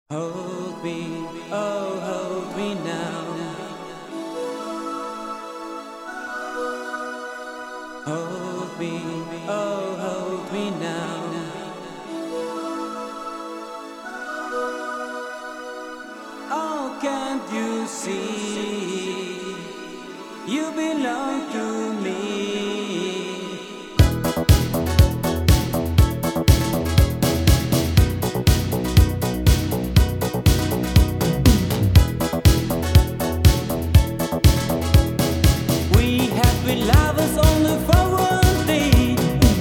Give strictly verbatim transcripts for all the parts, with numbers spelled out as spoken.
Hold me, oh hold me now. Hold me, oh hold me now. Oh, can't you see? You belong to me. We have been lovers only for one day,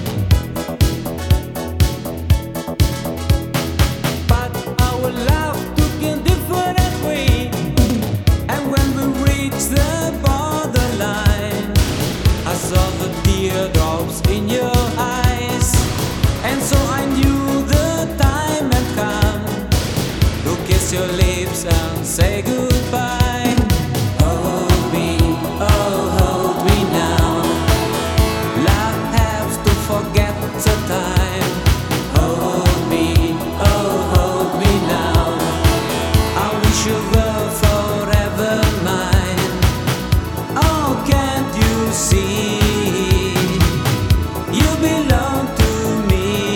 but our love took a different way. And when we reached the borderline, I saw the teardrops in your eyes, and so I knew the time had come to kiss your lips and say goodbye. Hold me, oh hold me now. Love helps to forget the time. Hold me, oh hold me now. I wish you were forever mine. Oh, can't you see? You belong to me.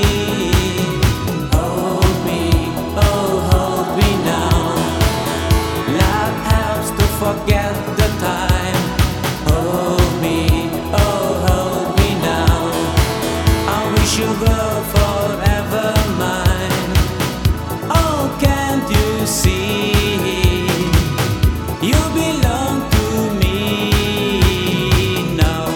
Hold me, oh hold me now. Love helps to forget the time. Hold me, oh hold me now. I wish you were forever mine. Oh, can't you see? You belong to me now.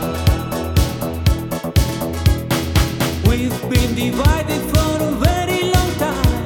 We've been divided for a very long time.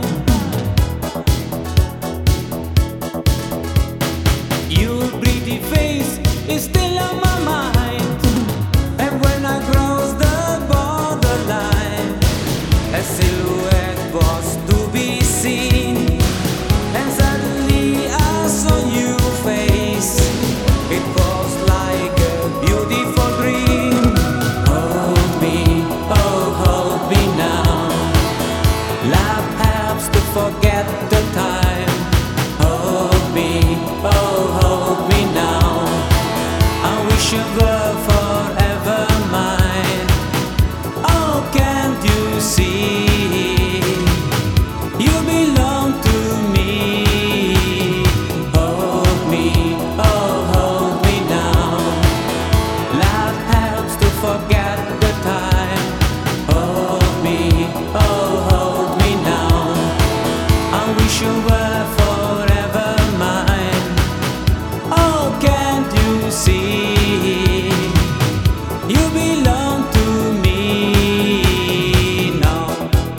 Your pretty face is still on my mind. And when I crossed the borderline, a silhouette was to be seen. And suddenly I saw your face. It was like a beautiful dream. Hold me, oh hold me now. Love helps to forget the time. Hold me, oh hold me now. I wish you were forever mine. Oh, can't you see? You belong to me. Hold me, oh hold me now. Love helps to forget the time. Hold me, oh hold me now. I wish you were forever mine. Oh, can't you see? You belong to me now.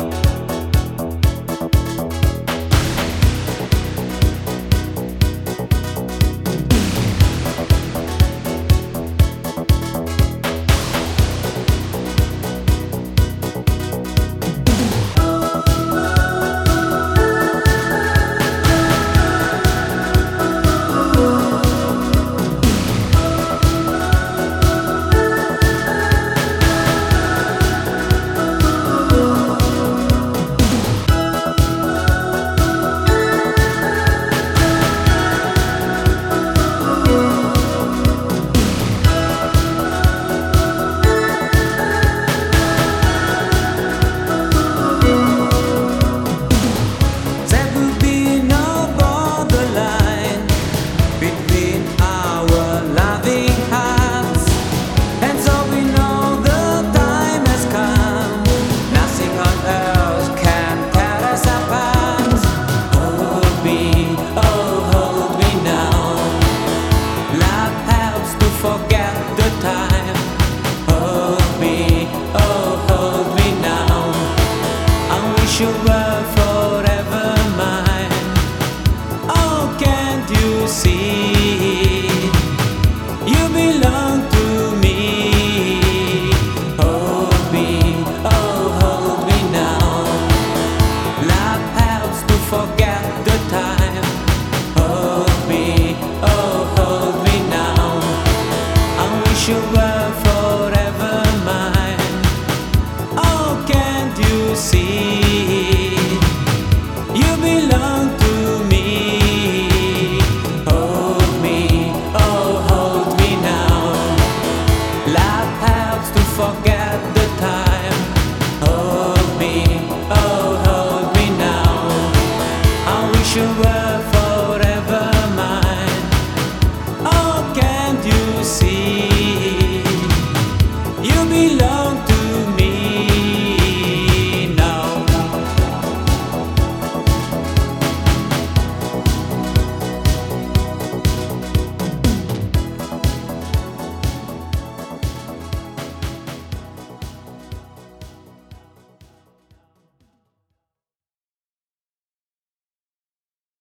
There will be no borderline between our loving hearts, and so we know the time has come. Nothing on earth can tear us apart. Hold me, oh hold me now. Love helps to forget the time. Hold me, oh hold me now. I wish you were forever mine. Oh, can't you see? You belong to me. Hold me, oh hold me now. Love helps to forget the time. Hold me, oh hold me now. I wish you were forever mine. Oh, can't you see? You belong belong to